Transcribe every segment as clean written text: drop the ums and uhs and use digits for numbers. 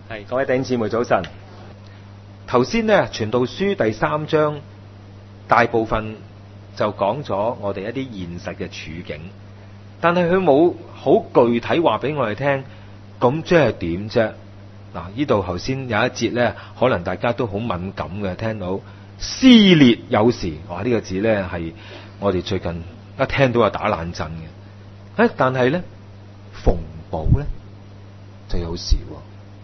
係，各位弟兄姊妹早晨。頭先呢，傳道書第3章大部分就講咗我哋一啲現實嘅處境，但係佢冇好具體話俾我哋聽，咁即係點啫？嗱，呢度頭先有一節呢，可能大家都好敏感嘅，聽到撕裂有時，哇！呢個字呢，係我哋最近一聽到就打冷震嘅。但係呢，縫補呢，就有時喎。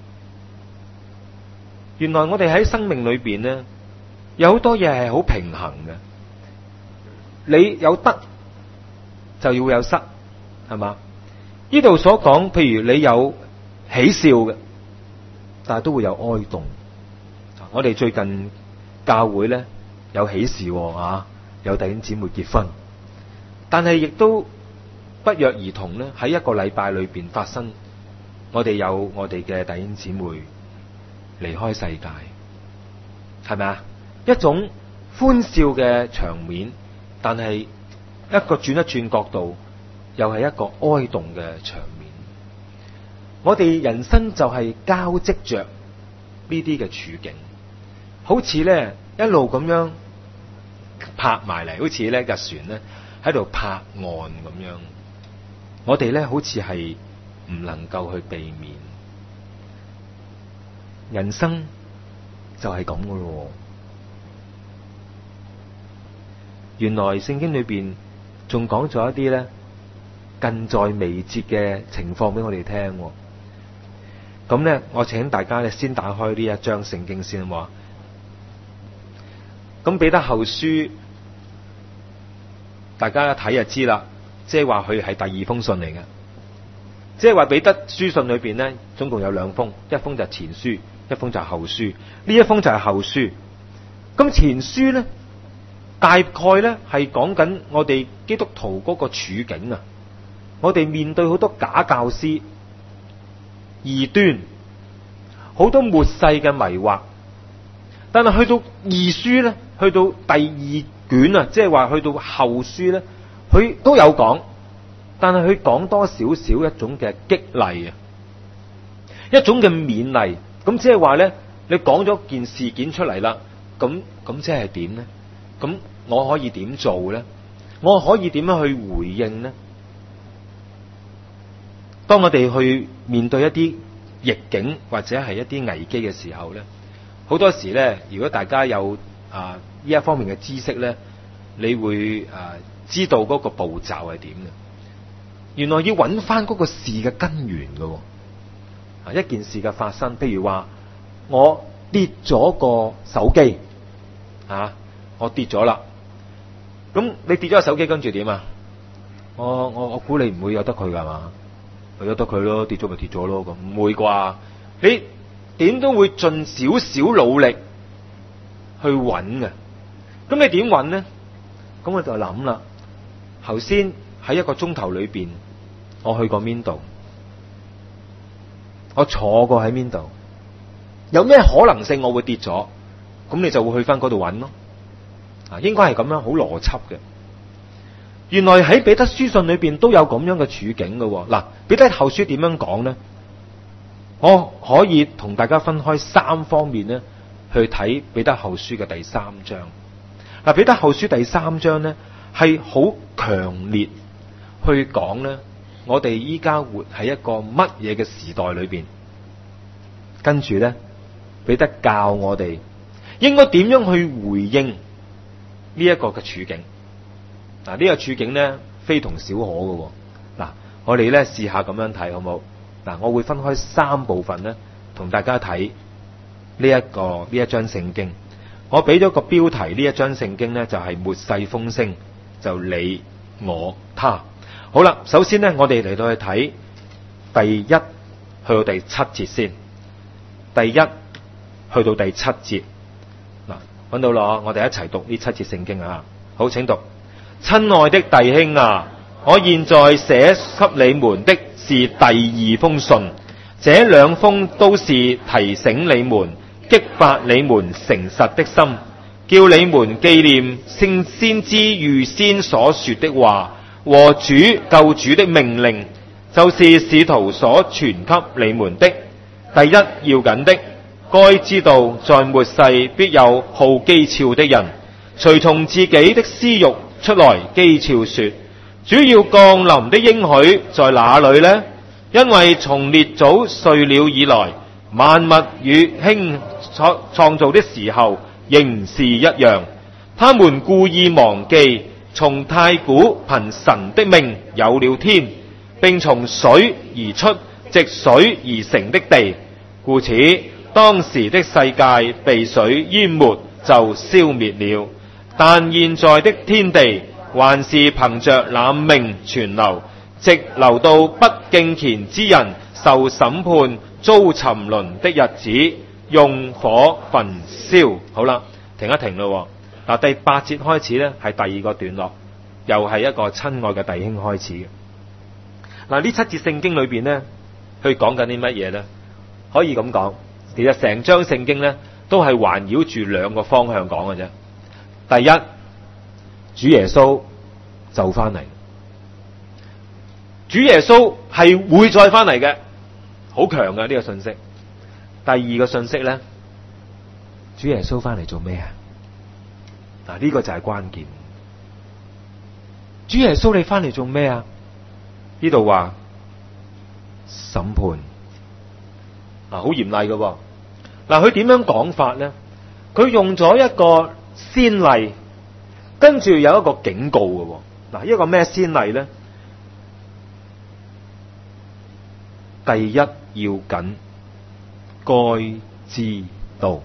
原來我哋喺生命裏邊呢，有好多嘢係好平衡嘅。你有得就要有失，係嘛？呢度所講，譬如你有喜笑嘅，但係都會有哀慟。我哋最近教會呢，有喜事喎，有弟兄姊妹結婚，但係亦都不約而同呢，喺一個禮拜裏邊發生，我哋有我哋嘅弟兄姊妹離開世界，係咪啊？一種歡笑嘅場面，但係一個轉一轉角度，又係一個哀慟嘅場面。我哋人生就係交織着呢啲嘅處境，好似咧一路咁樣拍埋嚟，好似咧架船咧喺度拍岸咁樣。我哋咧好似係唔能夠去避免。人生就係咁噶咯。原來聖經裏邊仲講咗一啲咧近在眉睫嘅情況俾我哋聽。咁咧，我請大家咧先打開呢一章聖經先話。咁彼得後書，大家一睇就知啦，即係話佢係第2封信嚟嘅。即係話彼得書信裏邊咧，總共有2封，一封就係前書，一封就係後書。呢一封就係後書。咁前書咧，大概咧係講緊我哋基督徒嗰個處境啊。我哋面對好多假教師、異端，好多末世嘅迷惑。但係去到2書咧，去到第2卷啊，即係話去到後書咧，佢都有講，但係佢講多少少一種嘅激勵啊，一種嘅勉勵。咁即係話咧，你講咗件事件出嚟啦，咁即係點咧？咁我可以點做咧？我可以點樣去回應咧？當我哋去面對一啲逆境或者係一啲危機嘅時候咧，好多時咧，如果大家有呢一方面嘅知識咧，你會知道嗰個步驟係點嘅。原來要揾翻嗰個事嘅根源嘅。一件事嘅發生，譬如話我跌咗個手機，我跌咗啦。咁你跌咗個手機，跟住點啊？我估你唔會有得佢噶嘛？有得佢咯，跌咗咪跌咗咯，咁唔會啩？你點都會盡少少努力去揾嘅。咁你點揾呢？咁我就諗啦。頭先喺1個鐘頭裏邊，我去過邊度？我坐過喺邊度？有咩可能性我會跌咗？咁你就會去翻嗰度揾咯。應該係咁樣，好邏輯嘅。原來喺彼得書信裏邊都有咁樣嘅處境嘅。嗱，彼得後書點樣講呢？我可以同大家分開3方面呢去睇彼得後書嘅第3章。嗱，彼得後書第3章呢係好強烈去講呢，我哋依家活喺一個乜嘢嘅時代裏邊。跟住呢，彼得教我哋應該點樣去回應呢一個嘅處境。嗱，呢個處境呢非同小可嘅。嗱，我哋呢試下咁樣睇好唔好？嗱，我會分開3部分呢同大家睇呢一章聖經。我俾咗個標題，呢一章聖經呢就係末世風聲，就你我他。好啦，首先呢，我哋嚟到去睇第1去到第7節先。第1去到第7節。嗱，揾到啦，我哋一齊讀呢7節聖經啊。好，請讀。親愛的弟兄啊，我現在寫給你們的是第2封信，這2封都是提醒你們、激發你們誠實的心，叫你們紀念先知預先所說的話和主救主的命令，就是使徒所傳給你們的。 第一要緊的，該知道在末世必有好譏誚的人，隨從自己的私欲出來譏誚說：主要降臨的應許在哪裏呢？因為從列祖睡了以來，萬物與興創造的時候仍是一樣。他們故意忘記從太古憑神的命有了天，並從水而出，藉水而成的地，故此當時的世界被水淹沒就消滅了。但現在的天地還是憑着那命存留，直留到不敬虔之人受審判遭沉淪的日子，用火焚燒。好啦，停一停咯。嗱，第8節開始呢係第二個段落，又係一個親愛嘅弟兄開始嘅。嗱，呢7節聖經裏邊呢，佢講緊啲乜嘢呢？可以咁講，其實成章聖經呢都係環繞住兩個方向講嘅啫。第一，主耶穌就翻嚟，主耶穌係會再翻嚟嘅，好強嘅呢個信息。第二個信息呢，主耶穌翻嚟做咩啊？嗱，呢個就係關鍵。主耶穌你翻嚟做咩啊？呢度話審判，好嚴厲嘅。嗱，佢點樣講法呢？佢用咗一個先例，跟住有一個警告嘅。嗱，一個咩先例呢？第一要緊，該知道。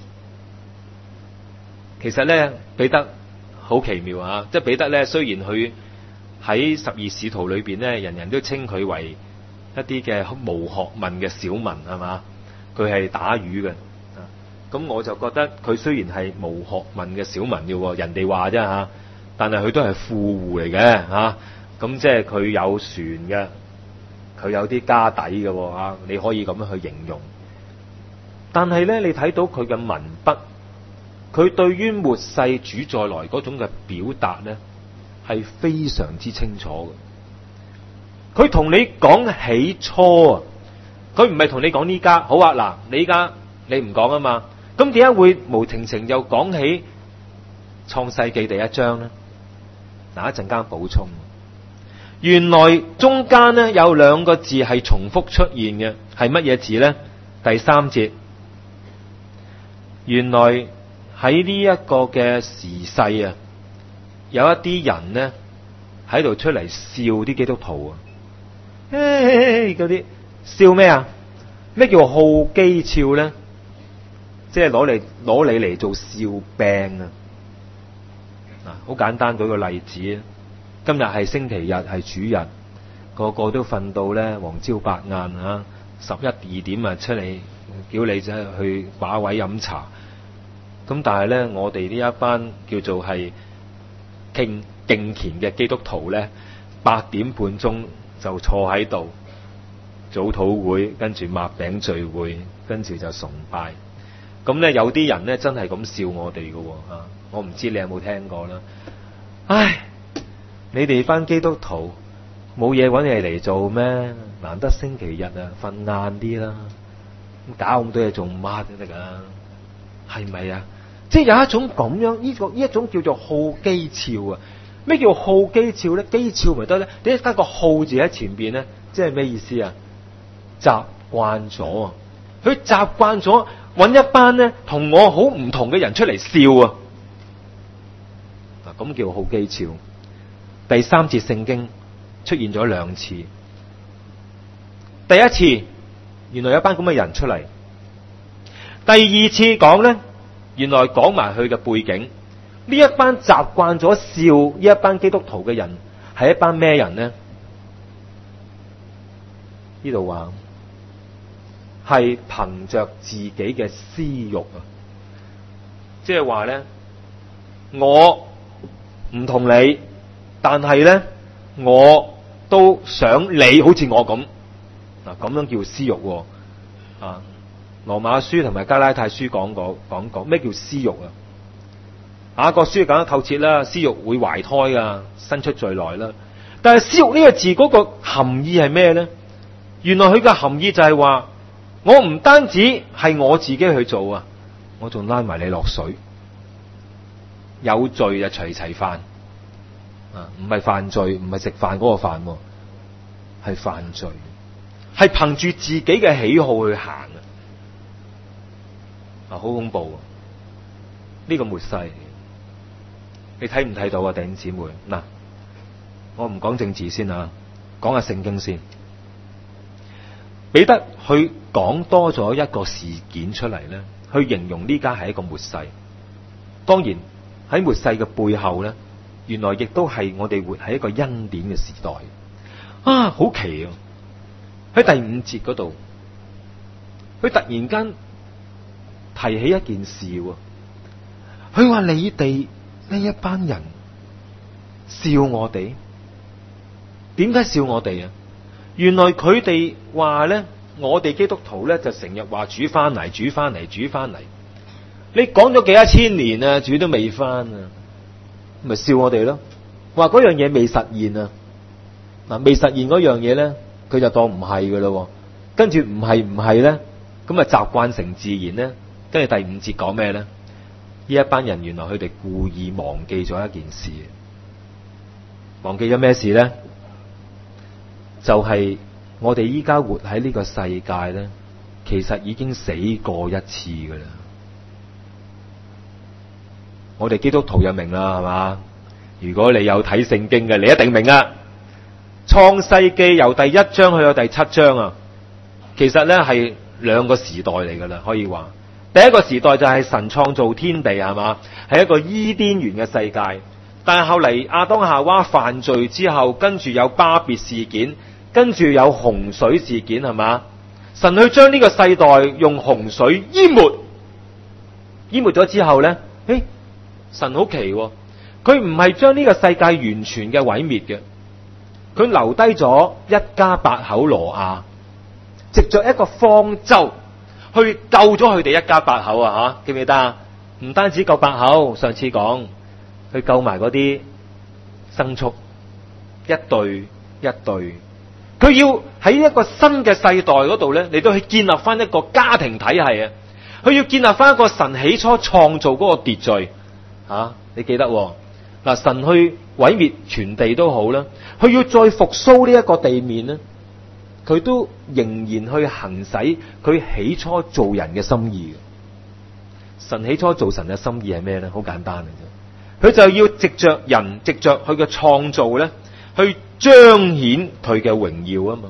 其實咧，彼得好奇妙啊！即係彼得咧，雖然佢喺12使徒裏邊咧，人人都稱佢為一啲嘅無學問嘅小民，係嘛？佢係打魚嘅。咁我就覺得佢雖然係無學問嘅小民嘅，人哋話啫嚇，但係佢都係富戶嚟嘅嚇。咁即係佢有船嘅，佢有啲家底嘅嚇，你可以咁樣去形容。但係咧，你睇到佢嘅文筆，佢對於末世主再來嗰種嘅表達咧，係非常之清楚嘅。佢同你講起初啊，佢唔係同你講呢家。好啊，嗱，你依家你唔講啊嘛，咁點解會無情情又講起創世紀第1章呢？嗱，一陣間補充。原來中間呢有2個字係重複出現嘅，係乜嘢字呢？第3節，原來喺呢一個嘅時勢啊，有一啲人呢喺度出嚟笑啲基督徒啊，嗰啲笑咩啊？咩叫好譏誚呢？即係攞你嚟做笑柄啊！嗱，好簡單，舉個例子啊，今日係星期日，係主日，個個都瞓到咧黃朝白晏啊，11、2點啊出嚟叫你去把位飲茶。咁但係咧，我哋呢一班叫做係敬虔嘅基督徒咧，8點半鐘就坐喺度早禱會，跟住擘餅聚會，跟住就崇拜。咁咧有啲人咧真係咁笑我哋㗎喎，我唔知你有冇聽過啦。唉，你哋班基督徒冇嘢搵你嚟做咩？難得星期日啊，瞓晏啲啦，搞咁多嘢做乜都得㗎，係咪啊？即係有一種咁樣呢一種叫做好譏誚啊！咩叫好譏誚咧？譏誚咪得咧？點解加個好字喺前邊咧？即係咩意思啊？習慣咗啊！佢習慣咗揾一班咧同我好唔同嘅人出嚟笑啊！嗱，咁叫好譏誚。第3節聖經出現咗2次。第一次原來有一班咁嘅人出嚟。第2次講咧，原來講埋佢嘅背景。呢一班習慣咗笑呢一班基督徒嘅人係一班咩人呢？呢度話係憑着自己嘅私欲啊，即係話咧，我唔同你，但係咧我都想你好似我咁。嗱，咁樣叫私欲啊。羅馬書同埋加拉太書講過咩叫私欲啊？雅各書講得透徹啦，私欲會懷胎噶，生出罪來啦。但係私欲呢個字嗰個含義係咩咧？原來佢嘅含義就係話我唔單止係我自己去做啊，我仲拉埋你落水。有罪就齊齊犯啊，唔係犯罪，唔係食飯嗰個犯，係犯罪，係憑住自己嘅喜好去行啊，好恐怖啊！呢個末世，你睇唔睇到啊？弟兄姊妹，嗱，我唔講政治先啊，講下聖經先。彼得去講多咗一個事件出嚟咧，去形容呢家係一個末世。當然喺末世嘅背後咧，原來亦都係我哋活喺一個恩典嘅時代啊！好奇啊！喺第5節嗰度，佢突然間提起一件事喎。佢話你哋呢一班人笑我哋，點解笑我哋啊？原來佢哋話咧，我哋基督徒咧就成日話主翻嚟，主翻嚟，主翻嚟。你講咗幾多千年啊，主都未翻啊，咪笑我哋咯？話嗰樣嘢未實現啊，嗱，未實現嗰樣嘢咧，佢就當唔係噶咯。跟住唔係咧，咁啊習慣成自然咧。跟住第5節講咩咧？呢一班人原來佢哋故意忘記咗一件事，忘記咗咩事咧？就係我哋依家活喺呢個世界咧，其實已經死過一次噶啦。我哋基督徒又明啦，係嘛？如果你有睇聖經嘅，你一定明啊。創世記由第1章去到第7章啊，其實咧係2個時代嚟噶啦，可以話。第一個時代就係神創造天地，係嘛？係一個伊甸園嘅世界。但係後嚟亞當夏娃犯罪之後，跟住有巴別事件，跟住有洪水事件，係嘛？神去將呢個世代用洪水淹沒咗之後咧，神好奇喎，佢唔係將呢個世界完全嘅毀滅嘅，佢留低咗一家8口挪亞，藉着一個方舟去救咗佢哋一家8口啊！吓，記唔記得啊？唔單止救8口，上次講去救埋嗰啲牲畜，一對一對，佢要喺一個新嘅世代嗰度咧，嚟到去建立翻一個家庭體系啊！佢要建立翻一個神起初創造嗰個秩序。你記得嗱，神去毀滅全地都好啦，佢要再復甦呢一個地面咧，佢都仍然去行使佢起初做人嘅心意嘅。神起初做神嘅心意係咩咧？好簡單嘅啫，佢就要藉着人，藉着佢嘅創造咧，去彰顯佢嘅榮耀啊嘛。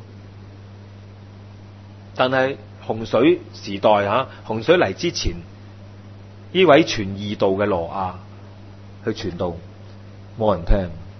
但係洪水時代洪水嚟之前，呢位傳異道嘅挪亞去傳道，冇人聽，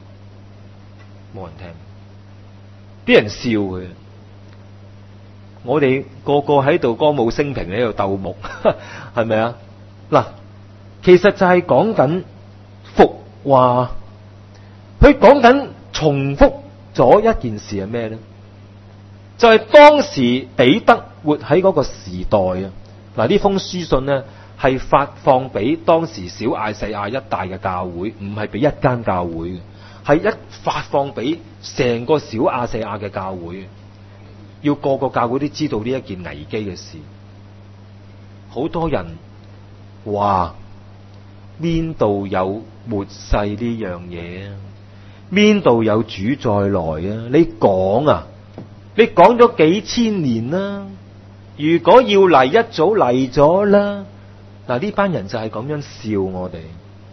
啲人笑佢。我哋個個喺度歌舞升平喺度鬥木，係咪啊？嗱，其實就係講緊復話，佢講緊重複咗一件事係咩咧？就係當時彼得活喺嗰個時代啊！嗱，呢封書信咧係發放俾當時小亞細亞一帶嘅教會，唔係俾一間教會嘅，係一發放俾成個小亞細亞嘅教會。要個個教會都知道呢一件危機嘅事。好多人話邊度有末世呢樣嘢啊？邊度有主再來啊？你講啊？你講咗幾千年啦，如果要嚟，一早嚟咗啦。嗱，呢班人就係咁樣笑我哋。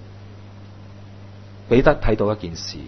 彼得睇到一件事，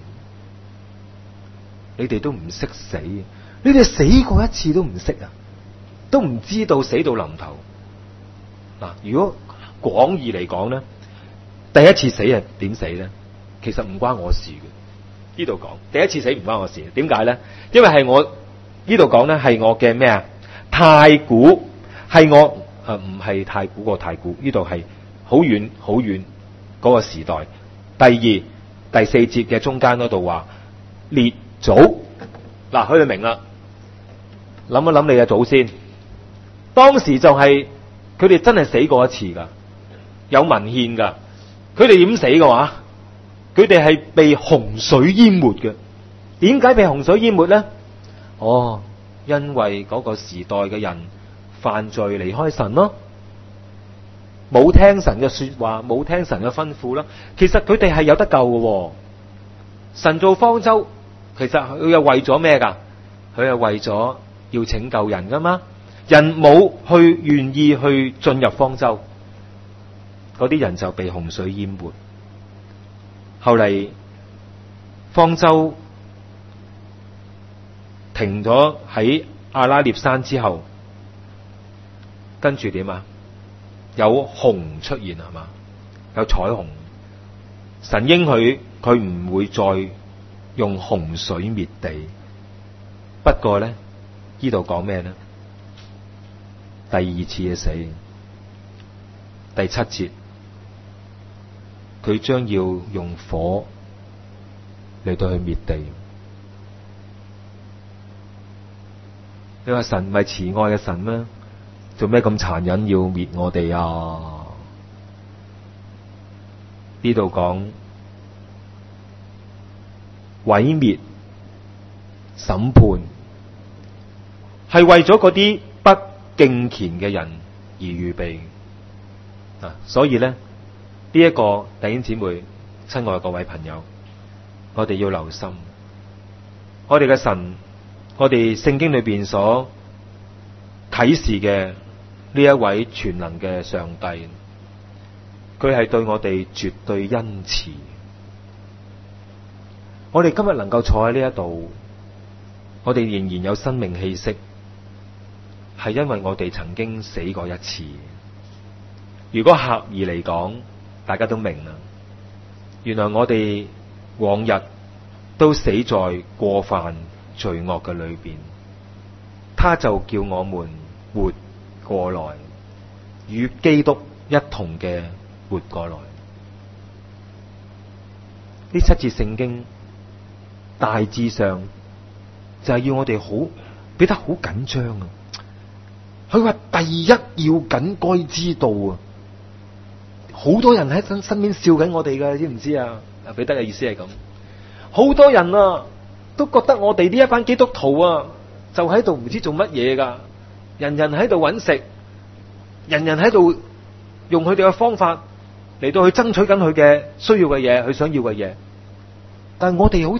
你哋都唔識死，你哋死過一次都唔識啊，都唔知道死到臨頭。嗱，如果廣義嚟講咧，第一次死係點死咧？其實唔關我事嘅。呢度講第一次死唔關我事，點解咧？因為係我呢度講咧，係我嘅咩啊？太古，係我唔係太古個太古，呢度係好遠好遠嗰個時代。第二第4節嘅中間嗰度話列祖，嗱，佢哋明啦。諗一諗你嘅祖先，當時就係佢哋真係死過一次噶，有文獻噶。佢哋點死嘅話？佢哋係被洪水淹沒嘅。點解被洪水淹沒咧？因為嗰個時代嘅人犯罪離開神咯，冇聽神嘅說話，冇聽神嘅吩咐啦。其實佢哋係有得救嘅。神造方舟，其實佢係為咗咩噶？佢係為咗要拯救人噶嘛。人冇去願意去進入方舟，嗰啲人就被洪水淹沒。後嚟方舟停咗喺亞拉臘山之後，跟住點啊？有虹出現係嘛？有彩虹。神應許佢唔會再用洪水滅地。不過咧，呢度講咩咧？第二次嘅死，第7節，佢將要用火嚟到去滅地。你話神唔係慈愛嘅神咩？做咩咁殘忍要滅我哋啊？呢度講毀滅、審判，係為咗嗰啲不敬虔嘅人而預備啊！所以咧，呢一個弟兄姊妹、親愛各位朋友，我哋要留心，我哋嘅神，我哋聖經裏邊所啟示嘅呢一位全能嘅上帝，佢係對我哋絕對恩慈。我哋今日能夠坐喺呢一度，我哋仍然有生命氣息，係因為我哋曾經死過一次。如果狹義嚟講，大家都明啦。原來我哋往日都死在過犯罪惡嘅裏邊，他就叫我們活過來，與基督一同嘅活過來。呢7節聖經大致上就係要我哋好俾得好緊張啊！佢話第一要緊該知道啊，好多人喺身邊笑緊我哋噶，你知唔知啊？彼得嘅意思係咁，好多人啊都覺得我哋呢一班基督徒啊，就喺度唔知做乜嘢噶，人人喺度揾食，人人喺度用佢哋嘅方法嚟到去爭取緊佢嘅需要嘅嘢，佢想要嘅嘢，但係我哋好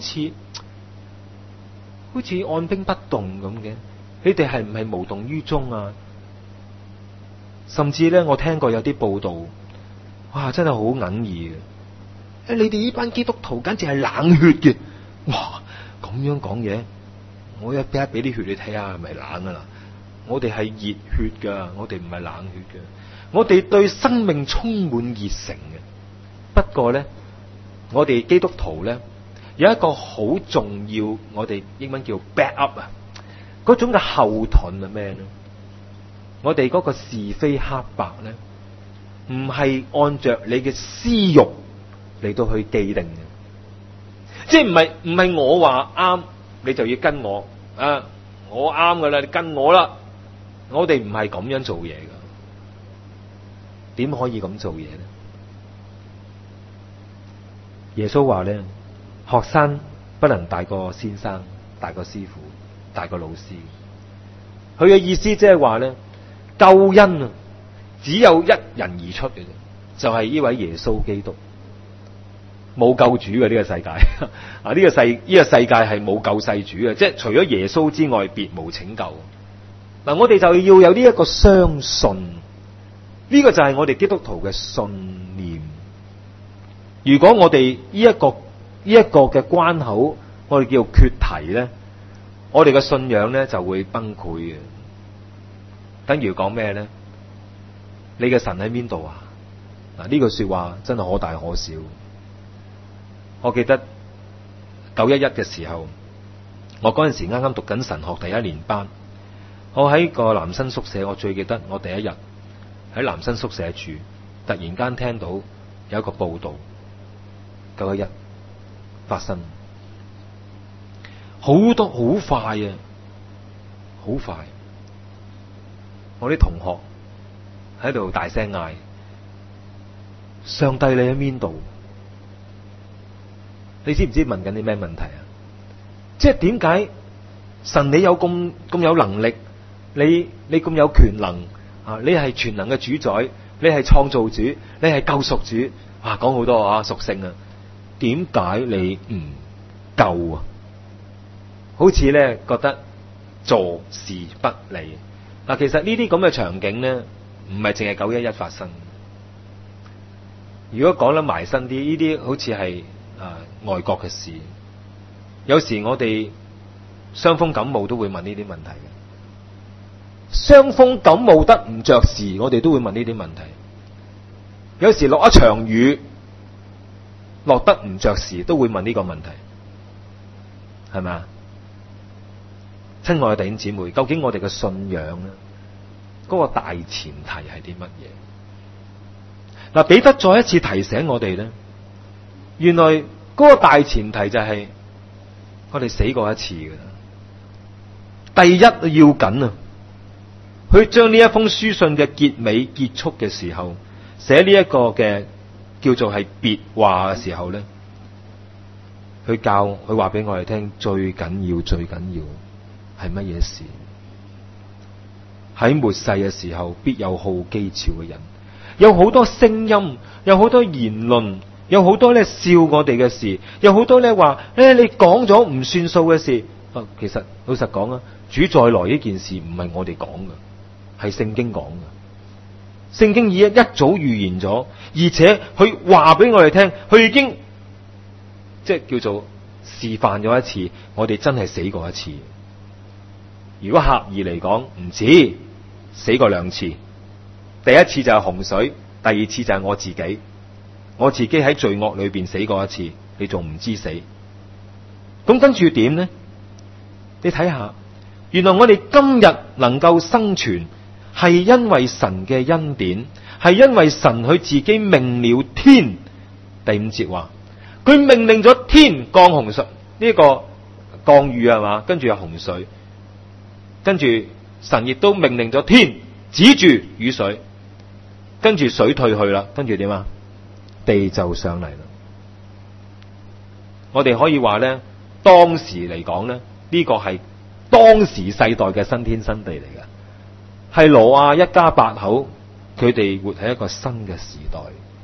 似按兵不動咁嘅，你哋係唔係無動於衷啊？甚至咧，我聽過有啲報道，哇，真係好哽耳嘅。你哋呢班基督徒簡直係冷血嘅，哇！咁樣講嘢，我一俾啲血你睇下，係咪冷噶啦？我哋係熱血噶，我哋唔係冷血嘅。我哋對生命充滿熱誠嘅。不過咧，我哋基督徒咧有一個好重要，我哋英文叫 back up 啊，嗰種嘅後盾係咩咧？我哋嗰個是非黑白咧，唔係按着你嘅私欲嚟到去既定嘅，即係唔係我話啱你就要跟我啊，我啱噶啦，你跟我啦。我哋唔係咁樣做嘢噶，點可以咁做嘢咧？耶穌話咧，學生不能大過先生，大過師傅，大過老師。佢嘅意思即係話咧，救恩啊，只有一人而出嘅啫，就係呢位耶穌基督。冇救主嘅呢個世界啊！呢個世界係冇救世主嘅，即係除咗耶穌之外，別無拯救。嗱，我哋就要有呢一個相信，呢個就係我哋基督徒嘅信念。如果我哋呢一個嘅關口，我哋叫做缺題咧，我哋嘅信仰咧就會崩潰嘅。等於講咩咧？你嘅神喺邊度啊？嗱，呢句說話真係可大可小。我記得911嘅時候，我嗰陣時啱啱讀緊神學第1年班，我喺個男生宿舍，我最記得我第一日喺男生宿舍住，突然間聽到有一個報道，911發生，好多好快啊，好快！我啲同學喺度大聲嗌：上帝你喺邊度？你知唔知問緊啲咩問題啊？即係點解神你有咁有能力， 你咁有權能啊，你係全能嘅主宰，你係創造主，你係救贖主，啊，講好多啊屬性啊，點解你唔救啊？好似咧覺得坐視不理。嗱，其實呢啲咁嘅場景咧，唔係淨係911發生。如果講得埋身啲，呢啲好似係外國嘅事。有時我哋傷風感冒都會問呢啲問題嘅。傷風感冒得唔着時，我哋都會問呢啲問題。有時落一場雨，落得唔着時，都會問呢個問題，係咪啊？親愛嘅弟兄姊妹，究竟我哋嘅信仰咧，嗰個大前提係啲乜嘢？嗱，彼得再一次提醒我哋咧，原來嗰個大前提就係我哋死過一次嘅。第一要緊啊，佢將呢一封書信嘅結尾結束嘅時候，寫呢一個嘅叫做係別話嘅時候咧，佢話俾我哋聽，最緊要係乜嘢事？喺末世嘅時候，必有好譏誚嘅人，有好多聲音，有好多言論，有好多咧笑我哋嘅事，有好多咧話你講咗唔算數嘅事。其實老實講啊，主再來呢件事唔係我哋講嘅，係聖經講嘅。聖經已一早預言咗，而且佢話俾我哋聽，佢已經即係叫做示範咗一次，我哋真係死過一次。如果狹義嚟講，唔止死過2次。第一次就係洪水，第二次就係我自己喺罪惡裏邊死過一次，你仲唔知死？咁跟住點呢？你睇下，原來我哋今日能夠生存，係因為神嘅恩典，係因為神佢自己命了天。第5節話，佢命令咗天降洪水，呢個降雨係嘛？跟住有洪水。跟住神亦都命令咗天止住雨水，跟住水退去啦，跟住點啊？地就上嚟啦。我哋可以話咧，當時嚟講咧，呢個係當時世代嘅新天新地嚟嘅，係挪亞一家8口，佢哋活喺一個新嘅時代。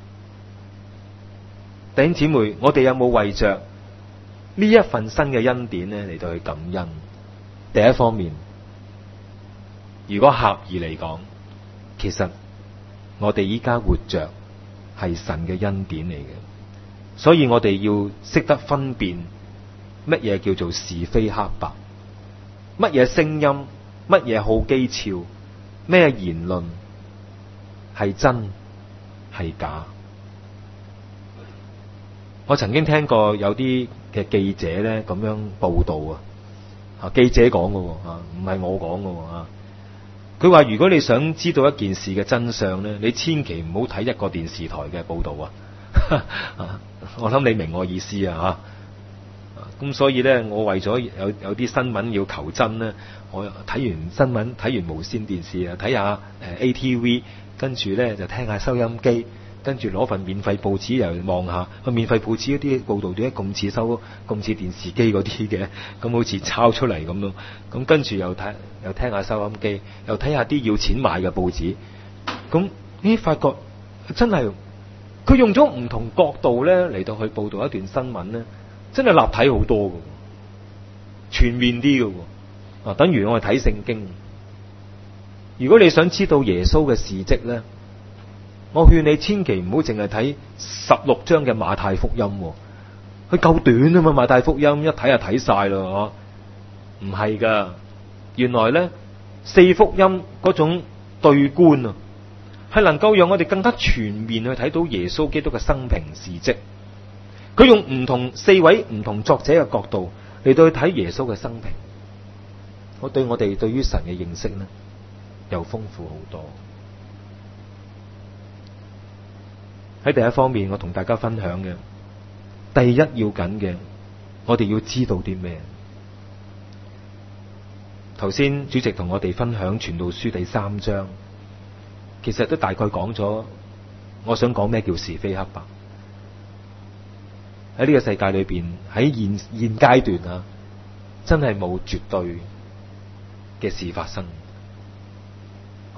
弟兄姊妹，我哋有冇為着呢一份新嘅恩典咧嚟到去感恩？第一方面，如果狹義嚟講，其實我哋依家活着係神嘅恩典嚟嘅，所以我哋要識得分辨乜嘢叫做是非黑白，乜嘢聲音，乜嘢好譏誚，咩言論係真係假。我曾經聽過有啲嘅記者咧咁樣報道啊，記者講嘅啊，唔係我講嘅啊。佢話如果你想知道一件事嘅真相咧，你千祈唔好睇一個電視台嘅報道啊。我諗你明我意思啊。咁所以咧，我為咗有啲新聞要求真咧，我睇完新聞，睇完無線電視啊，睇下ATV， 跟住咧就聽下收音機，跟住攞份免費報紙又望下，免費報紙嗰啲報道點解咁似電視機嗰啲嘅，咁好似抄出嚟咁咯。咁跟住又聽下收音機，又睇下啲要錢買嘅報紙。咁發覺真係佢用咗唔同角度咧嚟到去報道一段新聞咧，真係立體好多嘅，全面啲嘅。等於我哋睇聖經，如果你想知道耶穌嘅事跡咧，我勸你千祈唔好淨係睇16章嘅馬太福音，佢夠短啊嘛。馬太福音一睇就睇晒咯，唔係噶。原來咧4福音嗰種對觀啊，係能夠讓我哋更加全面去睇到耶穌基督嘅生平事跡。佢用4位唔同作者嘅角度嚟到去睇耶穌嘅生平，我哋對於神嘅認識咧又豐富好多。喺第一方面，我同大家分享嘅第一要緊嘅，我哋要知道啲咩？頭先主席同我哋分享傳道書第3章，其實都大概講咗，我想講咩叫是非黑白。喺呢個世界裏邊，喺現階段啊，真係冇絕對嘅事發生。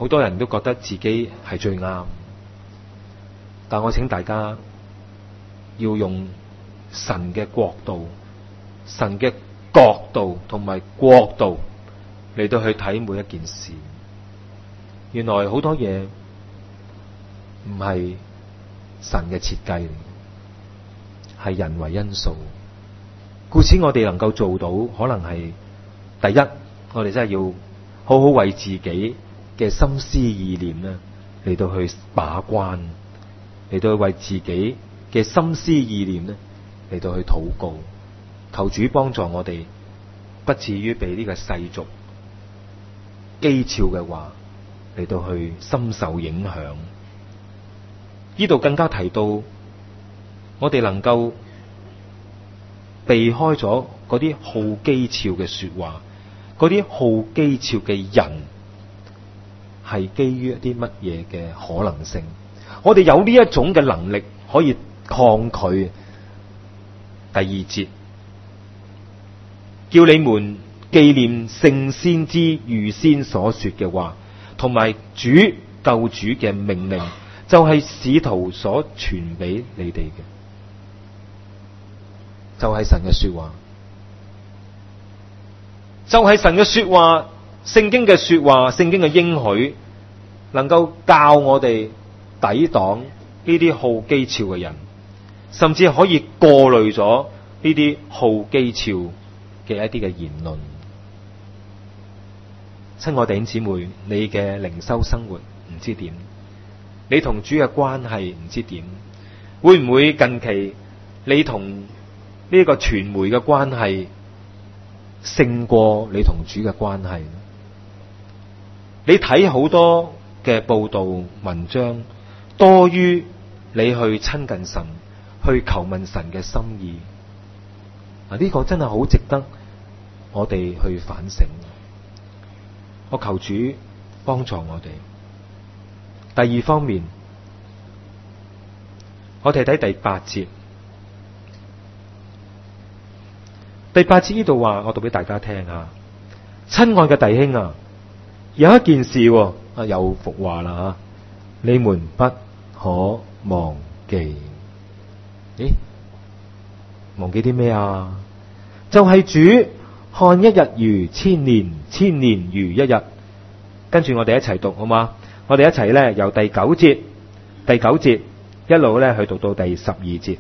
好多人都覺得自己係最啱，但我請大家要用神嘅國度、神嘅角度同埋國度嚟到去睇每一件事。原來好多嘢唔係神嘅設計，係人為因素。故此我哋能夠做到，可能係第一，我哋真係要好好為自己嘅心思意念咧嚟到去把關，嚟到去為自己嘅心思意念咧嚟到去禱告，求主幫助我哋，不至於被呢個世俗譏誚嘅話嚟到去深受影響。呢度更加提到，我哋能夠避開咗嗰啲好譏誚嘅說話，嗰啲好譏誚嘅人係基於一啲乜嘢嘅可能性？我哋有呢一種嘅能力可以抗拒。第二節，叫你們紀念聖先知預先所說嘅話，同埋主救主嘅命令，就係使徒所傳俾你哋嘅，就係神嘅說話，就係神嘅說話，聖經嘅說話，聖經嘅應許，能夠教我哋抵擋呢啲好譏誚嘅人，甚至可以過濾咗呢啲好譏誚嘅一啲嘅言論。親愛弟兄姊妹，你嘅靈修生活唔知點，你同主嘅關係唔知點，會唔會近期你同呢個傳媒嘅關係勝過你同主嘅關係？你睇好多嘅報道文章，多於你去親近神，去求問神嘅心意。呢個真係好值得我哋去反省。我求主幫助我哋。第二方面，我哋睇第8節。第8節呢度話，我讀俾大家聽啊。親愛嘅弟兄啊，有一件事又復話啦，你們不可忘記。忘記啲咩啊？就係主看一日如千年，千年如一日。跟住我哋一齊讀好嗎？我哋一齊咧由第九節一路咧去讀到第12節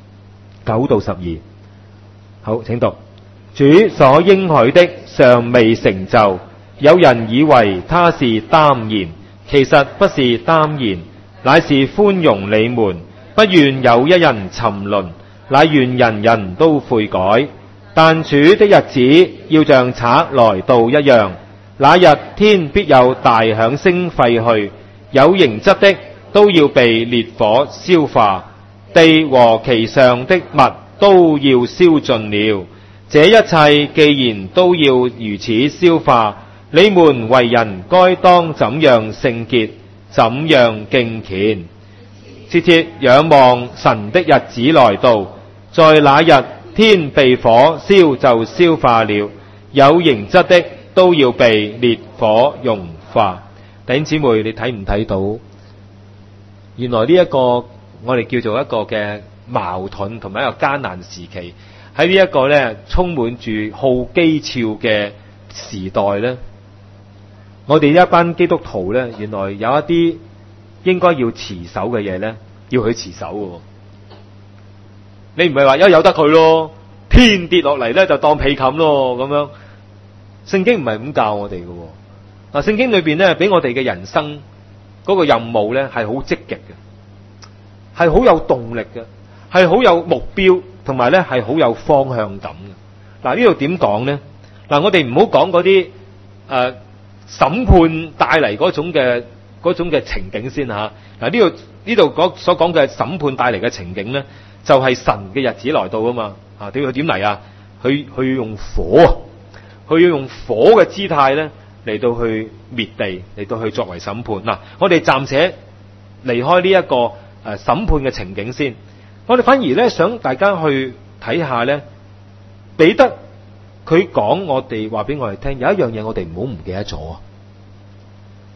，9到12。好，請讀。主所應許的尚未成就，有人以為他是耽延，其實不是耽延，乃是寬容你們，不願有一人沉淪，乃願人人都悔改。但主的日子要像賊來到一樣，那日天必有大響聲廢去，有形質的都要被烈火消化，地和其上的物都要燒盡了。這一切既然都要如此消化，你們為人該當怎樣聖潔，怎樣敬虔，切切仰望神的日子來到，在那日天被火燒就消化了，有形質的都要被烈火融化。弟兄姊妹，你睇唔睇到？原來呢一個我哋叫做一個嘅矛盾同埋一個艱難時期，喺呢一個咧充滿住好譏誚嘅時代咧，我哋呢一班基督徒咧，原來有一啲應該要持守嘅嘢咧，要去持守嘅。你唔係話由得佢咯，天跌落嚟咧就當被冚咯咁樣。聖經唔係咁教我哋嘅。嗱，聖經裏邊咧俾我哋嘅人生嗰個任務咧係好積極嘅，係好有動力嘅，係好有目標，同埋咧係好有方向感嘅。嗱，呢度點講咧？嗱，我哋唔好講嗰啲審判帶嚟嗰種嘅情景先吓。嗱，呢度所講嘅審判帶嚟嘅情景咧，就係神嘅日子來到啊嘛。佢點嚟啊？佢用火，佢要用火嘅姿態咧嚟到去滅地，嚟到去作為審判。嗱，我哋暫且離開呢一個審判嘅情景先，我哋反而咧想大家去睇下咧，彼得佢講我哋話俾我哋聽，有一樣嘢我哋唔好唔記得咗啊！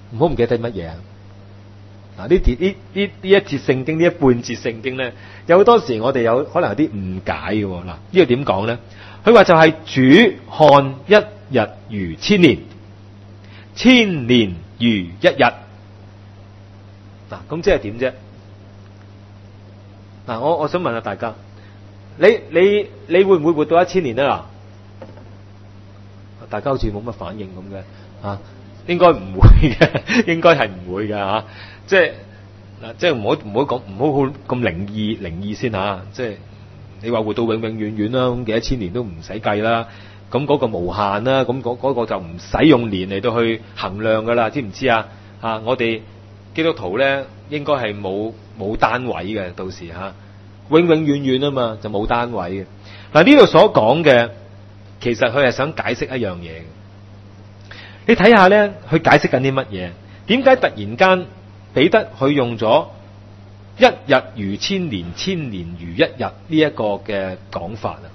唔好唔記得乜嘢啊？嗱，呢一節聖經，呢一半節聖經咧，有好多時我哋有可能有啲誤解嘅。嗱，呢個點講咧？佢話就係主看一日如千年，千年如一日。嗱，咁即係點啫？嗱，我想問下大家，你會唔會活到1000年啊？大家好似冇乜反應咁嘅，啊，應該唔會嘅，應該係唔會嘅吓，即係嗱，即係唔好講，唔好好咁靈異先吓，即係你話活到永永遠遠啦，咁幾多千年都唔使計啦，咁嗰個無限啦，咁嗰個就唔使用年嚟到去衡量噶啦，知唔知啊？啊，我哋基督徒咧應該係冇單位嘅，到時吓永永遠遠啊嘛，就冇單位嘅。嗱，呢度所講嘅，其實佢係想解釋一樣嘢。你睇下咧，佢解釋緊啲乜嘢？點解突然間彼得佢用咗一日如千年，千年如一日呢一個嘅講法啊？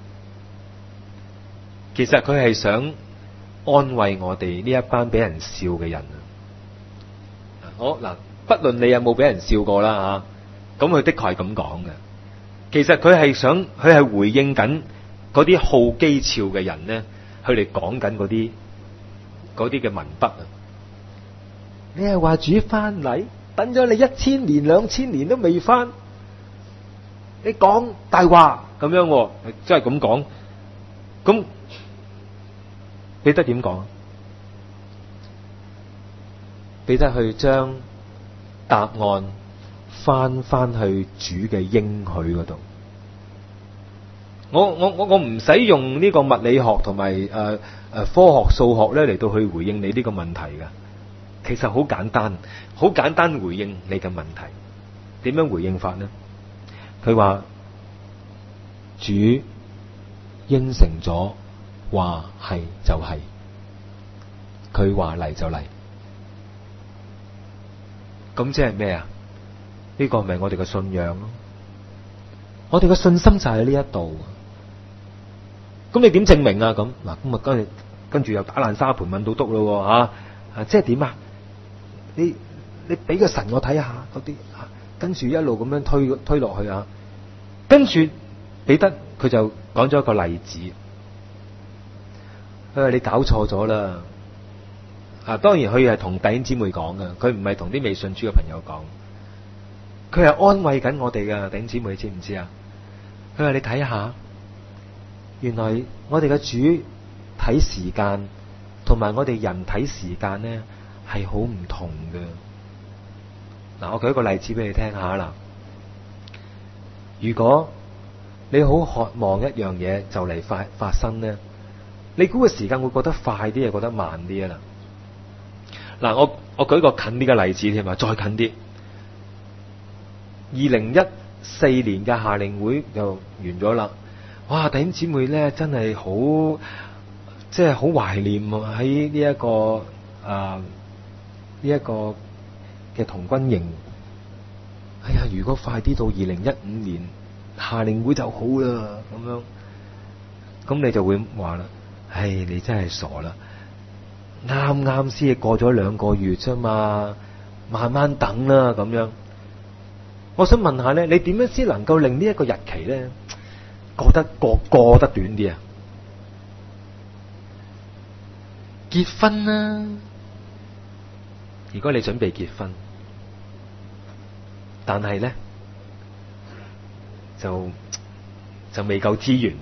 其實佢係想安慰我哋呢一班俾人笑嘅人啊！好嗱，不論你有冇俾人笑過啦吓，咁佢的確係咁講嘅。其實佢係回應緊嗰啲好機巧嘅人咧，佢哋講緊嗰啲嘅文筆啊！你係話主翻嚟，等咗你1000年、2000年都未翻，你講大話咁樣，真係咁講，咁彼得點講？彼得去將答案翻去主嘅應許嗰度。我唔使用呢個物理學同埋科學數學咧嚟到去回應你呢個問題㗎。其實好簡單回應你嘅問題。點樣回應法呢？佢話主應承咗，話係就係，佢話嚟就嚟。咁即係咩啊？呢個係咪我哋嘅信仰咯？我哋嘅信心就喺呢一度。咁你點證明啊？咁嗱，咁啊跟住又打爛沙盤問到篤咯吓，即係點啊？你俾個神我睇下嗰啲，跟住一路咁樣推落去啊。跟住彼得佢就講咗一個例子，佢話你搞錯咗啦。當然佢係同弟兄姊妹講嘅，佢唔係同啲未信主嘅朋友講。佢係安慰緊我哋嘅弟兄姊妹，知唔知啊？佢話你睇下，原來我哋嘅主睇時間，同埋我哋人睇時間咧係好唔同嘅。嗱，我舉一個例子俾你聽下啦。如果你好渴望一樣嘢就嚟發生咧，你估個時間會覺得快啲，定覺得慢啲啊？啦。嗱，我舉個近啲嘅例子添啊，再近啲。2014年嘅夏令會就完咗啦。哇，弟兄姊妹咧真係好，即係好懷念喺呢一個嘅童軍營。哎呀，如果快啲到2015年夏令會就好啦，咁樣，咁你就會話啦，唉，你真係傻啦。啱啱先係過咗2個月啫嘛，慢慢等啦咁樣。我想問下咧，你點樣先能夠令呢一個日期咧過得短啲啊？結婚啦！如果你準備結婚，但係咧就未夠資源，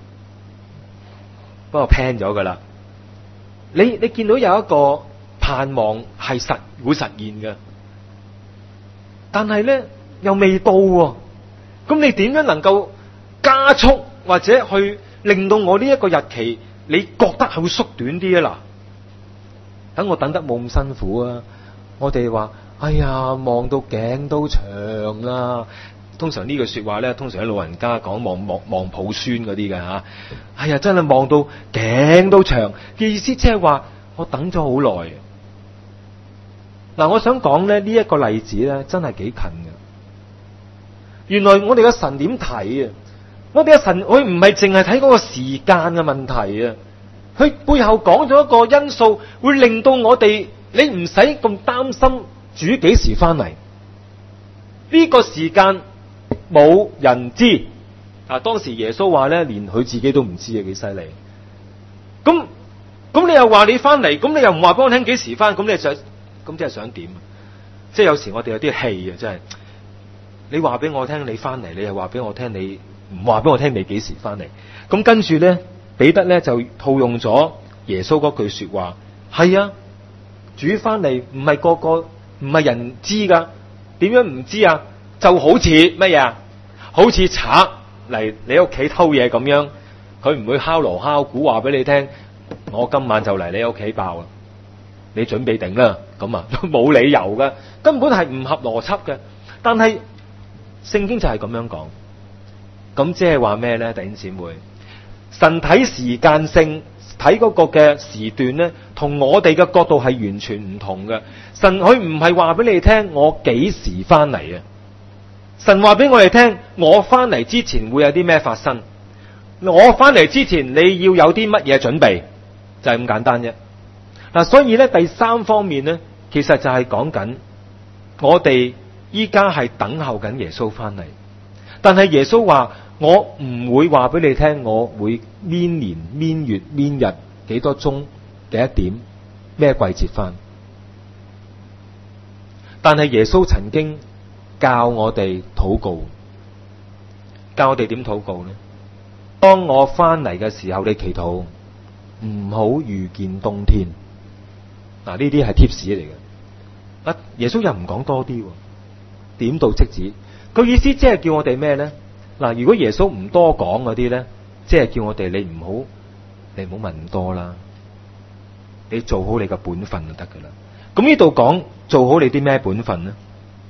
不過 plan 咗噶啦。你見到有一個盼望係會實現嘅，但係咧又未到喎，咁你點樣能夠加速或者去令到我呢一個日期你覺得係會縮短啲啊？嗱，等我等得冇咁辛苦啊！我哋話，哎呀，望到頸都長啦。通常呢句說話咧，通常喺老人家講望抱孫嗰啲嘅吓。哎呀，真係望到頸都長嘅意思，即係話我等咗好耐。嗱，我想講咧呢一個例子咧，真係幾近嘅。原來我哋嘅神點睇啊？我哋嘅神佢唔係淨係睇嗰個時間嘅問題啊，佢背後講咗一個因素，會令到我哋你唔使咁擔心主幾時翻嚟，呢個時間冇人知。當時耶穌話咧，連佢自己都唔知啊，幾犀利。咁你又話你翻嚟，咁你又唔話俾我聽幾時翻，咁你即係想點？即係有時我哋有啲氣啊，真係。你話俾我聽你翻嚟，你又話俾我聽你唔話俾我聽你幾時翻嚟。咁跟住咧，彼得咧就套用咗耶穌嗰句說話，係啊，主翻嚟唔係個個唔係人知噶，點樣唔知啊？就好似乜嘢？好似賊嚟你屋企偷嘢咁樣，佢唔會敲鑼敲鼓話俾你聽，我今晚就嚟你屋企爆啊！你準備定啦，咁啊都冇理由噶，根本係唔合邏輯嘅。但係聖經就係咁樣講，咁即係話咩咧？弟兄姊妹，神睇時間性，睇嗰個嘅時段咧，同我哋嘅角度係完全唔同嘅。神佢唔係話俾你聽我幾時翻嚟啊，神話俾我哋聽，我翻嚟之前會有啲咩發生，我翻嚟之前你要有啲乜嘢準備，就係咁簡單啫。所以咧第三方面咧，其實就係講緊我哋依家係等候緊耶穌翻嚟，但係耶穌話我唔會話俾你聽，我會邊年邊月邊日幾多鐘幾多點咩季節翻。但係耶穌曾經教我哋禱告，教我哋點禱告呢？當我翻嚟嘅時候，你祈禱唔好遇見冬天。呢啲係貼士嚟嘅。耶穌又唔講多啲，點到即止。佢意思即係叫我哋咩呢？如果耶穌唔多講嗰啲呢，即係叫我哋你唔好問咁多啦，你做好你嘅本分就得噶啦。咁呢度講做好你啲咩本分呢？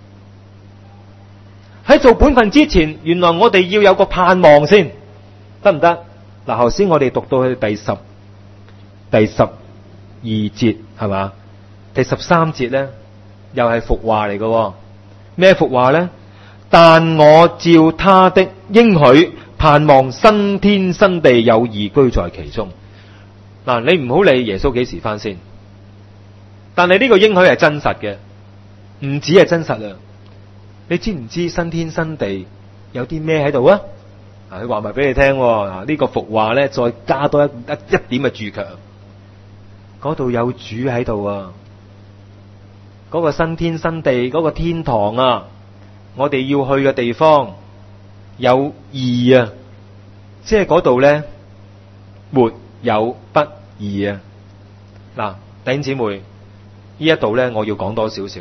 喺做本分之前，原來我哋要有個盼望先，得唔得？頭先我哋讀到去第12節係嘛？第13節咧又係復話嚟嘅。咩復話咧？但我照他的應許盼望新天新地，有義居在其中。你唔好理耶穌幾時翻先，但係呢個應許係真實嘅，唔止係真實啊！你知唔知新天新地有啲咩喺度啊？佢話埋俾你聽，呢個復話咧再加多一點嘅注腳，嗰度有主喺度啊！嗰個新天新地，嗰個天堂啊，我哋要去嘅地方有義啊，即係嗰度咧沒有不義啊！弟兄姊妹，呢一度咧我要講多少少。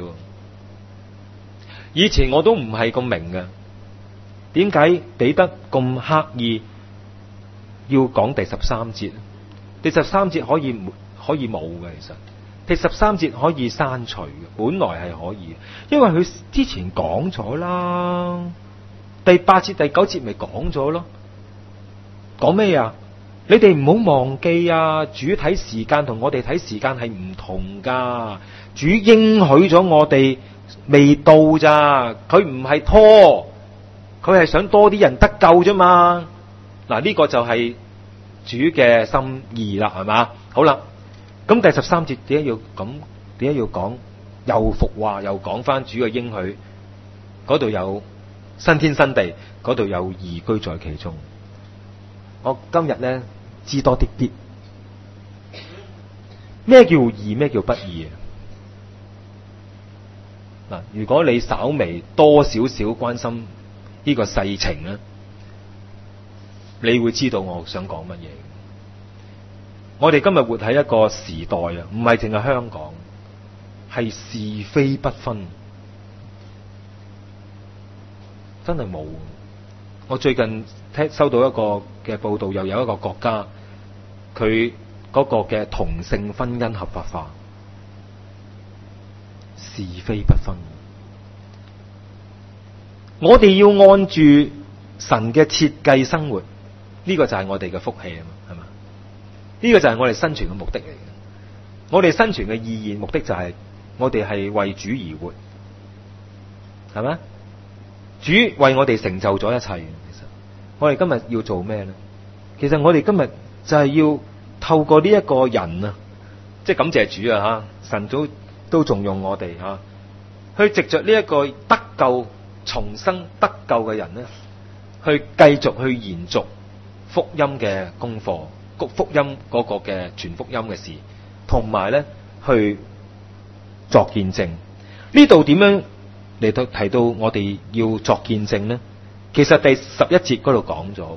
以前我都唔係咁明嘅，點解彼得咁刻意要講第13節？第13節可以冇嘅，其實第13節可以刪除嘅，本來係可以，因為佢之前講咗啦。第8節、第9節咪講咗咯，講咩啊？你哋唔好忘記啊！主睇時間同我哋睇時間係唔同噶，主應許咗我哋。未到咋，佢唔係拖，佢係想多啲人得救啫嘛。呢個就係主嘅心意啦，係嘛？好啦，咁第13節點解要講又復話，又講翻主嘅應許？嗰度有新天新地，嗰度有義居在其中。我今日咧知多啲，咩叫義，咩叫不義啊？如果你稍微多少少關心呢個世情咧，你會知道我想講乜嘢。我哋今日活喺一個時代啊，唔係淨係香港，係是非不分，真係冇。我最近收到一個嘅報道，又有一個國家，佢嗰個嘅同性婚姻合法化。是非不分，我哋要按住神嘅設計生活，呢個就係我哋嘅福氣啊嘛，係嘛？呢個就係我哋生存嘅目的嚟嘅。我哋生存嘅意義目的就係我哋係為主而活，係咪？主為我哋成就咗一切。其實我哋今日要做咩咧？其實我哋今日就係要透過呢一個人啊，即係感謝主啊吓，神早都重用我哋去藉着呢一個得救重生得救嘅人咧，去繼續去延續福音嘅功課，福音嗰個嘅傳福音嘅事，同埋咧去作見證。呢度點樣嚟到提到我哋要作見證呢？其實第11節嗰度講咗，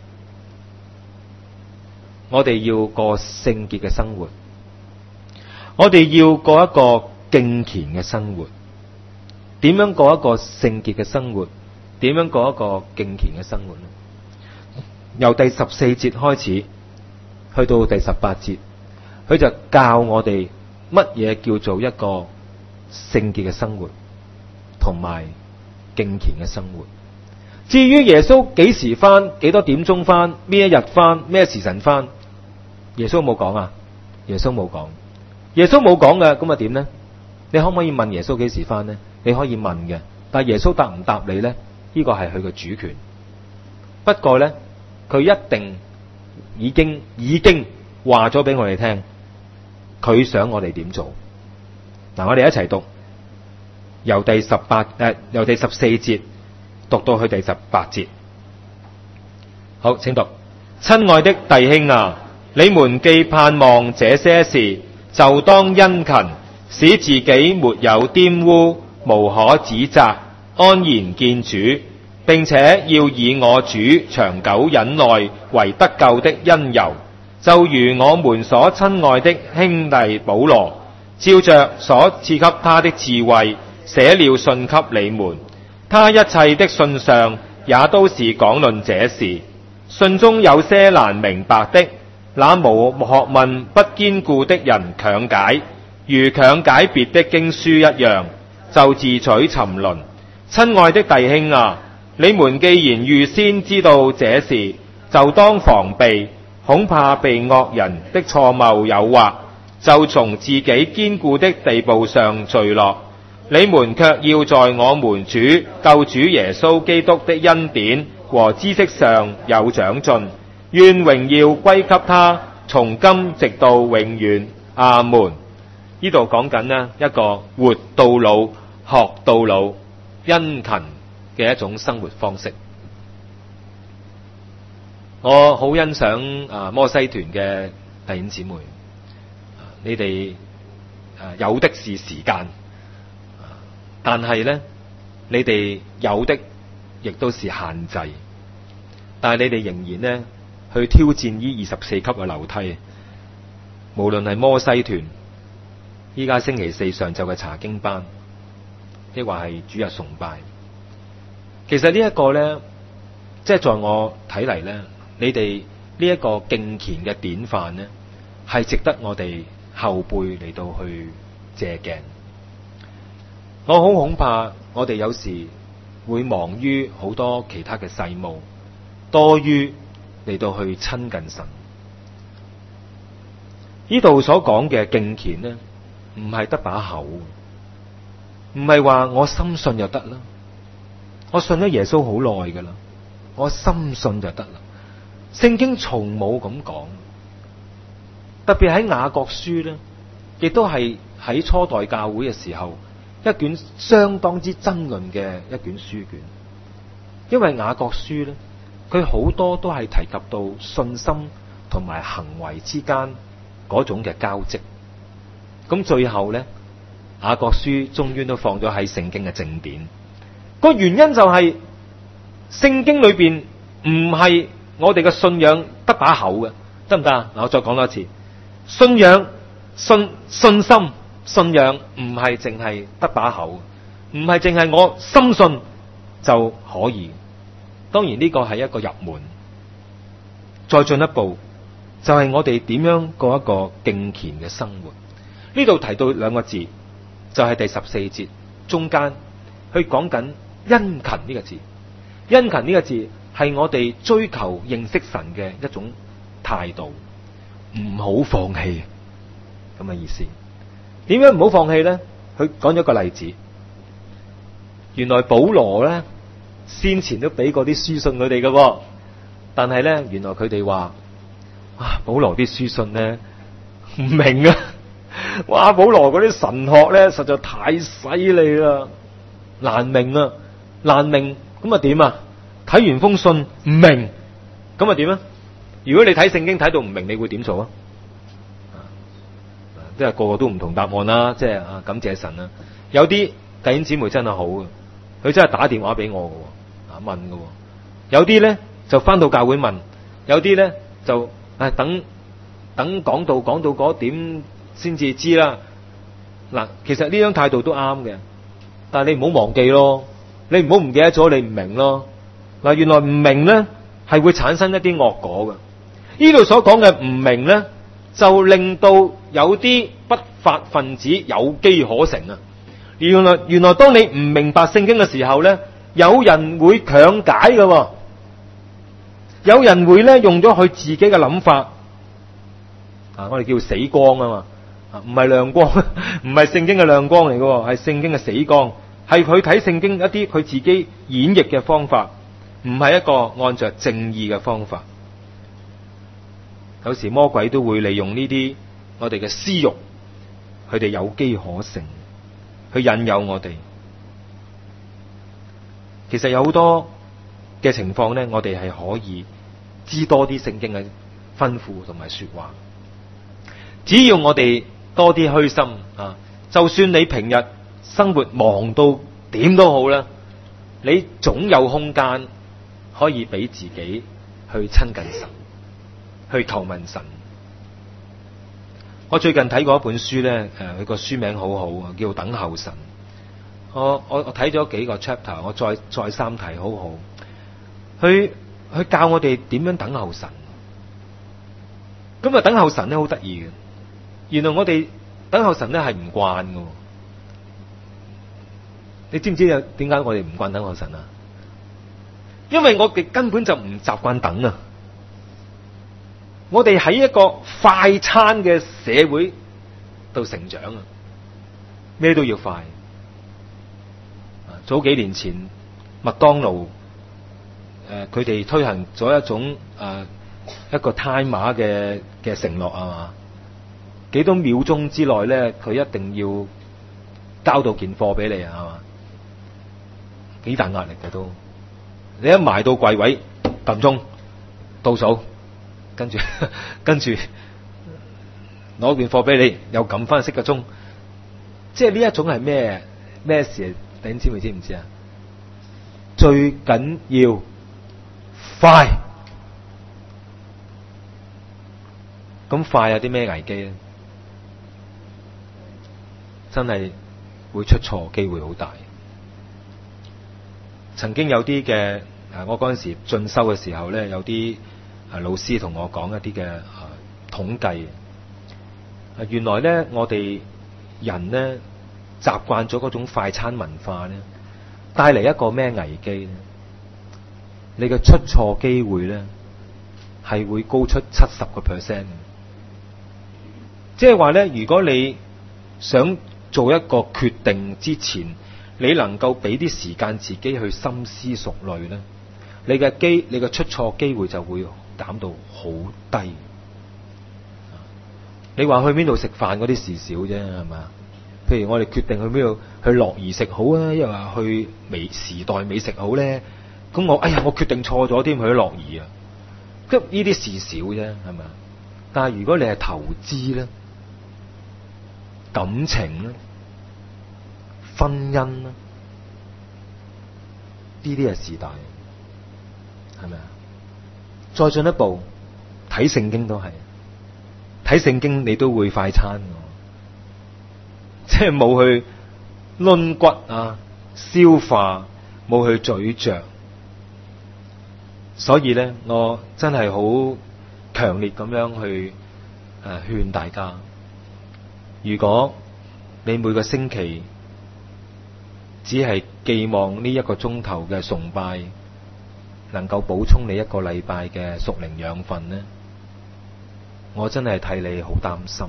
我哋要過聖潔嘅生活，我哋要過一個敬虔嘅生活。點樣過一個聖潔嘅生活？點樣過一個敬虔嘅生活呢？由第14節開始去到第18節，佢就教我哋乜嘢叫做一個聖潔嘅生活同埋敬虔嘅生活。至於耶穌幾時返，幾多點鐘返，咩一日返，咩時辰返，耶穌冇講啊。耶穌冇講，耶穌冇講嘅，咁啊點呢？你可唔可以問耶穌幾時返呢？你可以問嘅，但係耶穌答唔答你呢？呢個係佢嘅主權。不過呢，佢一定已經話咗俾我哋聽，佢想我哋點做。嗱，我哋一齊讀由第14節讀到去第18節。好，請讀。親愛的弟兄啊，你們既盼望這些事，就當殷勤，使自己沒有玷污，無可指責，安然見主，並且要以我主長久忍耐為得救的因由。就如我們所親愛的兄弟保羅，照着所賜給他的智慧，寫了信給你們。他一切的信上也都是講論這事。信中有些難明白的，那無學問不堅固的人強解，如強解別的經書一樣，就自取沉淪。親愛的弟兄啊，你們既然預先知道這事，就當防備，恐怕被惡人的錯謬誘惑，就從自己堅固的地步上墜落。你們卻要在我們主救主耶穌基督的恩典和知識上有長進。願榮耀歸給他，從今直到永遠。阿門。呢度講緊呢一個活到老學到老殷勤嘅一種生活方式。我好欣賞摩西團嘅弟兄姊妹，你哋有的是時間，但係呢，你哋有的亦都是限制，但係你哋仍然呢去挑戰呢24級嘅樓梯。無論係摩西團，依家星期四上晝嘅查經班，亦或係主日崇拜，其實呢一個呢，即係在我睇嚟呢，你哋呢一個敬虔嘅典範呢，係值得我哋後輩嚟到去借鏡。我好恐怕我哋有時會忙於好多其他嘅世務，多於嚟到去親近神。呢度所講嘅敬虔呢，唔係得把口，唔係話我深信就得啦，我信咗耶穌好耐噶啦，我深信就得啦。聖經從冇咁講，特別喺雅各書呢，亦都係喺初代教會嘅時候一卷相當之爭論嘅一卷書卷。因為雅各書呢，佢好多都係提及到信心同埋行為之間嗰種嘅交織。咁最後呢，雅各書終於都放咗喺聖經嘅正典。個原因就係聖經裏邊唔係我哋嘅信仰得把口嘅，得唔得啊？我再講多一次，信仰信心信仰唔係淨係得把口，唔係淨係我深信就可以。當然呢個係一個入門，再進一步就係我哋點樣過一個敬虔嘅生活。呢度提到兩個字，就係第14節中間去講緊殷勤呢個字。殷勤呢個字係我哋追求認識神嘅一種態度，唔好放棄咁嘅意思。點樣唔好放棄呢？佢講咗個例子，原來保羅呢先前都俾過啲書信佢哋嘅，但係呢，原來佢哋話保羅啲書信呢唔明啊， 哇！保羅嗰啲神學咧，實在太犀利啦，難明啊，難明。咁啊點啊？睇完封信唔明，咁啊點啊？如果你睇聖經睇到唔明，你會點做啊？即係個個都唔同答案啦，即係啊，感謝神啦。有啲弟兄姊妹真係好嘅，佢真係打電話俾我嘅，啊問嘅。有啲咧就翻到教會問，有啲咧就等講到嗰點先至知啦。嗱，其實呢種態度都啱嘅，但係你唔好忘記咯，你唔好唔記得咗，你唔明咯。嗱，原來唔明咧係會產生一啲惡果嘅。呢度所講嘅唔明咧，就令到有啲不法分子有機可乘啊！原來當你唔明白聖經嘅時候咧，有人會強解嘅，有人會咧用咗佢自己嘅諗法啊！我哋叫死光啊嘛，唔係亮光，唔係聖經嘅亮光嚟嘅，係聖經嘅死光，係佢睇聖經一啲佢自己演繹嘅方法，唔係一個按着正義嘅方法。有時魔鬼都會利用呢啲我哋嘅私欲，佢哋有機可乘，去引誘我哋。其實有好多嘅情況呢，我哋係可以知多啲聖經嘅吩咐同埋說話。只要我哋多啲虛心啊，就算你平日生活忙到點都好啦，你總有空間可以俾自己去親近神，去求問神。我最近睇過一本書咧，佢個書名好好啊，叫等候神。我睇咗幾個 chapter， 我再三睇，好好。佢教我哋點樣等候神。咁啊，等候神咧好得意嘅。原來我哋等候神咧係唔慣嘅。你知唔知點解我哋唔慣等候神啊？因為我哋根本就唔習慣等啊！我哋喺一個快餐嘅社會度成長啊，咩都要快。早幾年前，麥當勞佢哋推行咗一種一個 timer 嘅承諾啊嘛，幾多秒鐘之內咧，佢一定要交到件貨俾你啊嘛，幾大壓力嘅都。你一埋到櫃位，撳鐘倒數。跟住攞件貨俾你，又撳翻熄個鐘，即係呢一種係咩事？弟兄姊妹知唔知啊？最緊要快，咁快有啲咩危機咧？真係會出錯，機會好大。曾經有啲嘅我嗰陣時進修嘅時候咧，有啲老師同我講一啲嘅統計，原來咧我哋人咧習慣咗嗰種快餐文化咧，帶嚟一個咩危機咧？你嘅出錯機會咧係會高出70%。即係話咧，如果你想做一個決定之前，你能夠俾啲時間自己去深思熟慮咧，你嘅出錯機會就會減到好低。你話去邊度食飯嗰啲事少啫，係咪？譬如我哋決定去邊度，去樂怡食好啊，又話去時代美食好咧。咁我決定錯咗添，去樂怡啊。咁呢啲事少啫，係咪？但係如果你係投資咧、感情咧、婚姻咧，呢啲係事大，係咪啊？再進一步睇聖經都係，睇聖經你都會快餐，即係冇去掄骨啊、消化，冇去咀嚼。所以咧，我真係好強烈咁樣去勸大家，如果你每個星期只係寄望呢1個鐘頭嘅崇拜能夠補充你1個禮拜嘅屬靈養分呢，我真係替你好擔心。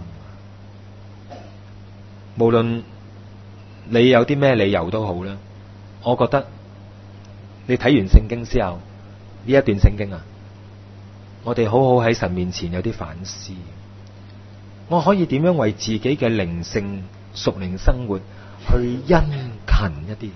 無論你有啲咩理由都好啦，我覺得你睇完聖經之後，呢一段聖經啊，我哋好好喺神面前有啲反思。 我可以點樣為自己嘅靈性屬靈生活去殷勤一啲。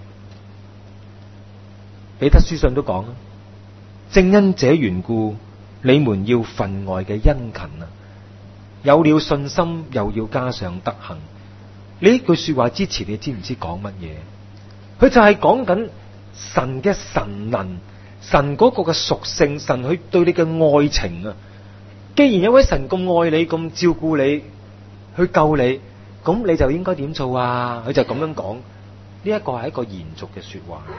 彼得書信都講，正因這緣故，你們要分外嘅殷勤啊！有了信心，又要加上德行。呢句說話之前，你知唔知講乜嘢？佢就係講緊神嘅神能，神嗰個嘅屬性，神去對你嘅愛情啊！既然有位神咁愛你，咁照顧你，去救你，咁你就應該點做啊？佢就咁樣講，呢一個係一個延續嘅說話。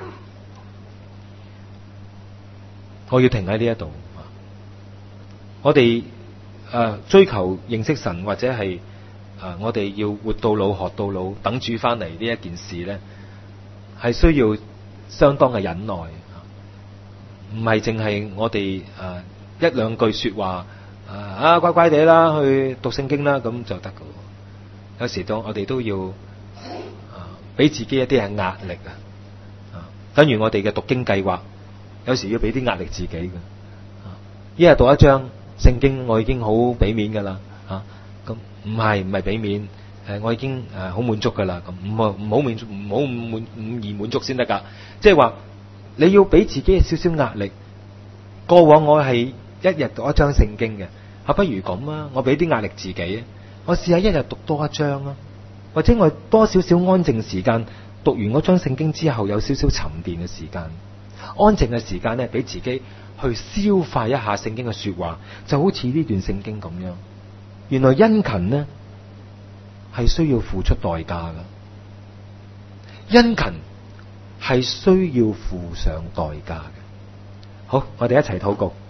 我要停喺呢一度。我哋追求認識神，或者係我哋要活到老學到老，等主翻嚟呢一件事咧，係需要相當嘅忍耐，唔係淨係我哋一兩句說話乖乖地啦去讀聖經啦咁就得㗎。有時我哋都要俾自己一啲係壓力啊，等如我哋嘅讀經計劃，有時要俾啲壓力自己嘅。一日讀一章聖經，我已經好俾面噶啦，咁唔係俾面，我已經好滿足噶啦，咁唔好易滿足先得噶。即係話你要俾自己少少壓力。過往我係一日讀一章聖經嘅，不如咁啊，我俾啲壓力自己，我試下一日讀多一章啊，或者我多少少安靜時間，讀完嗰章聖經之後有少少沉澱嘅時間，安靜嘅時間咧，俾自己去消化一下聖經嘅說話，就好似呢段聖經咁樣。原來殷勤呢係需要付出代價㗎，殷勤係需要付上代價嘅。好，我哋一齊禱告。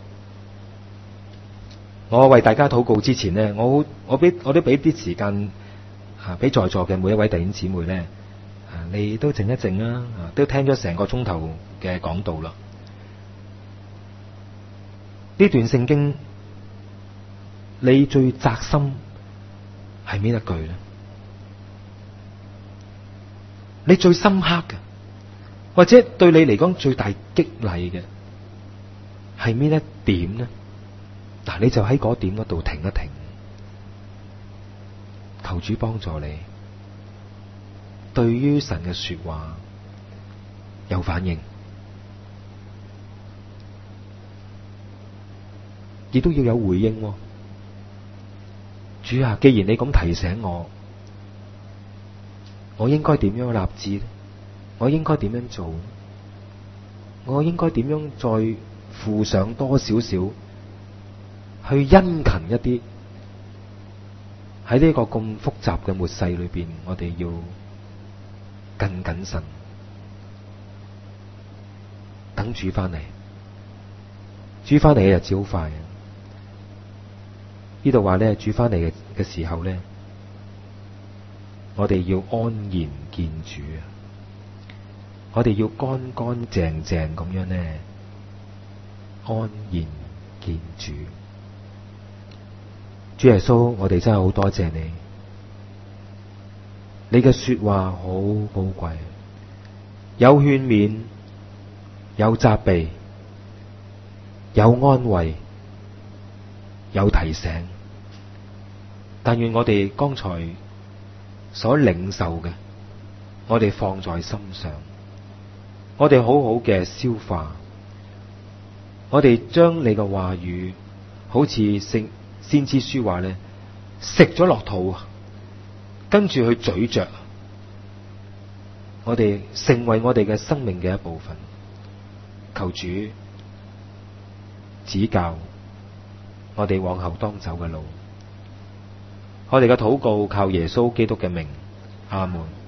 我為大家禱告之前呢，我都俾啲時間俾在座嘅每一位弟兄姊妹呢，你都靜一靜啦，都聽咗成個鐘頭嘅講道啦。呢段聖經你最扎心係邊一句呢？你最深刻嘅，或者對你嚟講最大激勵嘅係邊一點呢？嗱，你就喺嗰點嗰度停一停，求主幫助你，對於神嘅說話有反應，亦都要有回應。主啊，既然你咁提醒我，我應該點樣立志呢？我應該點樣做？我應該點樣再付上多少少去殷勤一啲？喺呢個咁複雜嘅末世裏邊，我哋要更謹慎，等主翻嚟。主翻嚟嘅日子好快啊！呢度話咧，主翻嚟嘅時候咧，我哋要安然見主啊！我哋要乾乾淨淨咁樣咧，安然見主。主耶穌，我哋真係好多謝你，你嘅說話好寶貴，有勸勉，有責備，有安慰，有提醒。但願我哋剛才所領受嘅，我哋放在心上，我哋好好嘅消化，我哋將你嘅話語好似先知書話咧，食咗落肚啊，跟住去咀嚼，我哋成為我哋嘅生命嘅一部分。求主指教我哋往後當走嘅路。我哋嘅禱告靠耶穌基督嘅名，阿門。